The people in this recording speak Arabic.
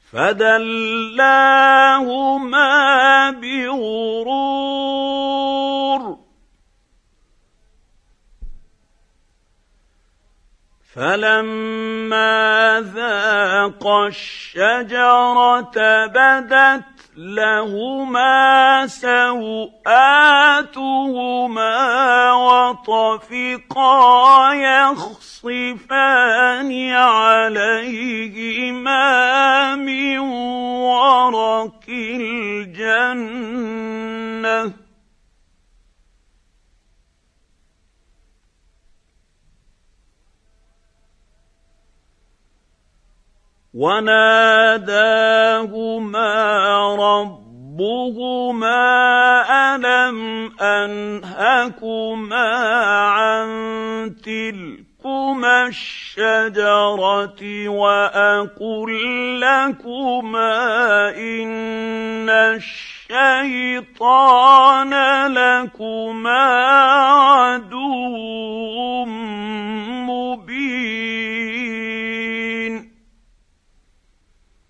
فدلاهما بغرور فلما ذاقا الشجرة بدت لهما سوآتهما وطفقا يخصفان عليهما من ورق الجنة وناداهما ربهما ألم أنهكما عن تلكما الشجرة وأقل لكما إن الشيطان لكما